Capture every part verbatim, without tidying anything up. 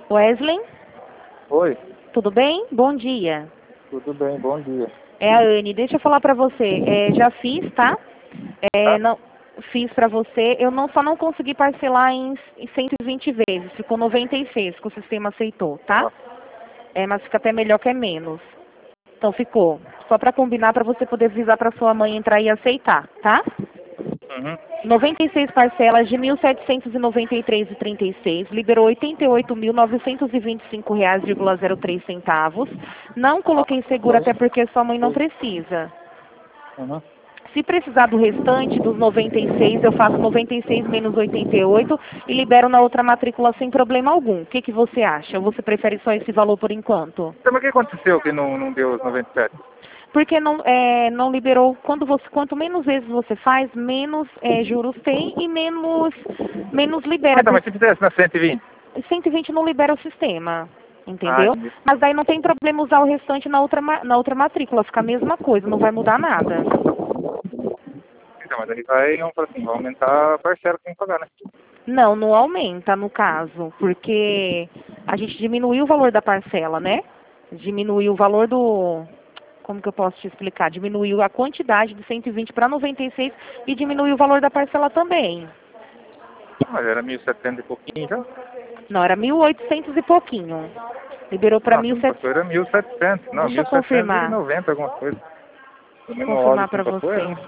Wesley, Oi, tudo bem? Bom dia. tudo bem, bom dia. É a Anne. Deixa eu falar pra você. É, já fiz, tá? É, Tá? não, fiz pra você. Eu não, só não consegui parcelar em, em cento e vinte vezes. Ficou noventa e seis que o sistema aceitou, tá? Ó, É, mas fica até melhor que é menos. Então ficou. Só pra combinar pra você poder avisar pra sua mãe entrar e aceitar, tá? uhum. noventa e seis parcelas de mil setecentos e noventa e três e trinta e seis, liberou oitenta e oito mil novecentos e vinte e cinco reais e zero três centavos. Não coloquei seguro até porque sua mãe não precisa. Uhum. Se precisar do restante dos noventa e seis, eu faço noventa e seis menos oitenta e oito e libero na outra matrícula sem problema algum. O que, que você acha? Ou você prefere só esse valor por enquanto? Então, mas o que aconteceu que não, não deu os noventa e sete? Porque não, é, não liberou, quando você, quanto menos vezes você faz, menos é, juros tem e menos, menos Ah, libera. tá, Por mas se fizesse na cento e vinte? cento e vinte não libera o sistema, Ah, entendeu? entendi. Mas daí não tem problema usar o restante na outra, ma- na outra matrícula, fica a mesma coisa, não vai mudar nada. Então, mas aí vai, vamos falar assim, vai aumentar a parcela que tem que pagar, né? Não, não aumenta no caso, porque a gente diminuiu o valor da parcela, né? Diminuiu o valor do... Como que eu posso te explicar? Diminuiu a quantidade de cento e vinte para noventa e seis e diminuiu o valor da parcela também. Mas era mil e setecentos e pouquinho já. Não, era mil e oitocentos e pouquinho. Liberou para Nossa, mil e me passou, setecentos. era mil e setecentos. Não, Deixa eu mil setecentos e confirmar. noventa alguma coisa. O mesmo óleo Confirmar que me para passou era, você. né?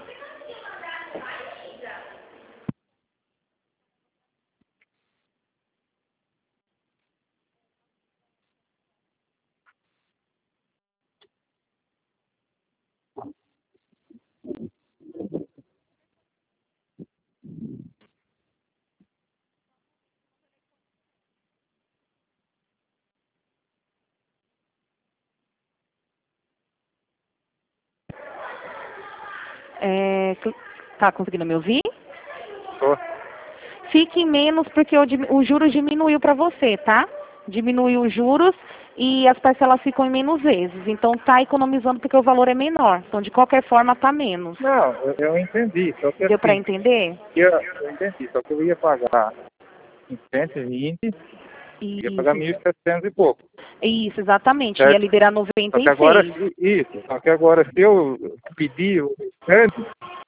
É, cl- tá conseguindo me ouvir? Tô. Fique em menos porque o, dim- o juros diminuiu para você, tá? Diminuiu os juros e as parcelas ficam em menos vezes. Então tá economizando porque o valor é menor. Então de qualquer forma tá menos. Não, eu, eu entendi, só que Deu para assim, entender? eu, eu entendi, só que eu ia pagar em cento e vinte, ia pagar Isso. mil e setecentos e pouco, Isso, exatamente. Ia certo? liberar Só noventa que e agora, seis. se- isso, só que agora se eu pedir o restante,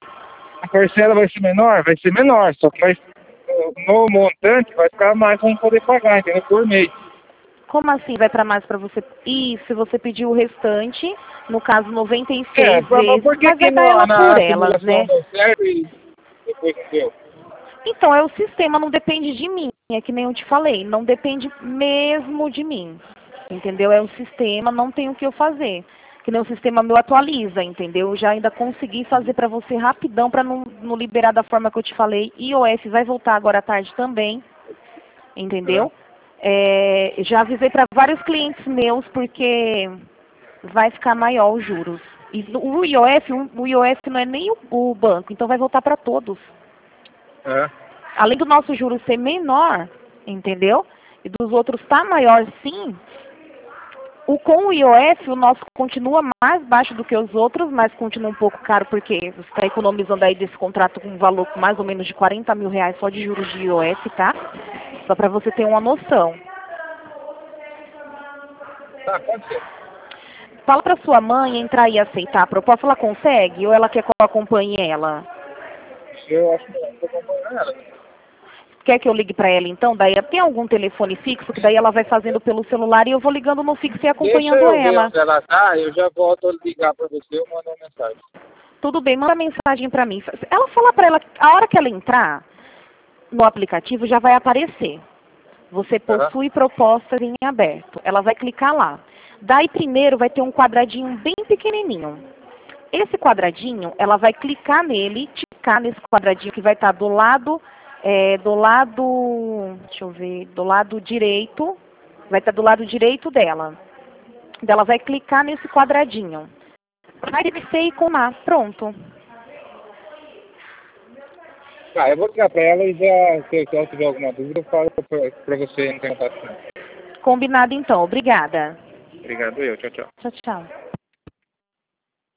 a parcela vai ser menor? Vai ser menor, só que vai, no montante vai ficar mais para não poder pagar, entendeu? Por mês. Como assim vai para mais para você? Isso, se você pedir o restante, no caso noventa e É, seis mas mas vezes, por que mas vai que dar na, ela por na elas, simulação né? deu certo e depois não deu? Então, é o sistema, não depende de mim. É que nem eu te falei, não depende mesmo de mim. Entendeu? É o sistema, não tem o que eu fazer. Que nem o sistema meu atualiza, entendeu? Eu já ainda consegui fazer para você rapidão para não, não liberar da forma que eu te falei. iOS vai voltar agora à tarde também, É. entendeu? É, já avisei para vários clientes meus porque vai ficar maior os juros. E o iOS, o iOS não é nem o, o banco, então vai voltar para todos. É. Além do nosso juros ser menor, entendeu? E dos outros tá maior sim, o, com o iOS o nosso continua mais baixo do que os outros, mas continua um pouco caro porque você está economizando aí desse contrato com um valor mais ou menos de quarenta mil reais só de juros de iOS, tá? Só para você ter uma noção. Tá, pode ser. Fala para sua mãe entrar e aceitar a proposta, ela consegue? Ou ela quer que eu acompanhe ela? Eu acho que eu vou acompanhar ela. Quer que eu ligue para ela então? Daí tem algum telefone fixo que daí ela vai fazendo pelo celular e eu vou ligando no fixo e Deixa acompanhando eu ver ela. onde ela tá, eu já volto a ligar pra você, eu mando uma mensagem. Tudo bem, manda mensagem para mim. Ela fala para ela, a hora que ela entrar no aplicativo já vai aparecer. Você Aham. possui propostas em aberto. Ela vai clicar lá. Daí primeiro vai ter um quadradinho bem pequenininho. Esse quadradinho, ela vai clicar nele, ticar nesse quadradinho que vai estar do lado, é, do lado, deixa eu ver, do lado direito, vai estar do lado direito dela. Ela vai clicar nesse quadradinho. Vai descer e comar, pronto. Tá, eu vou ligar pra ela e já, se eu, se ela tiver alguma dúvida, eu falo pra, pra você entrar em contato com ela. Combinado então, obrigada. Obrigado, eu. Tchau, tchau. Tchau, tchau.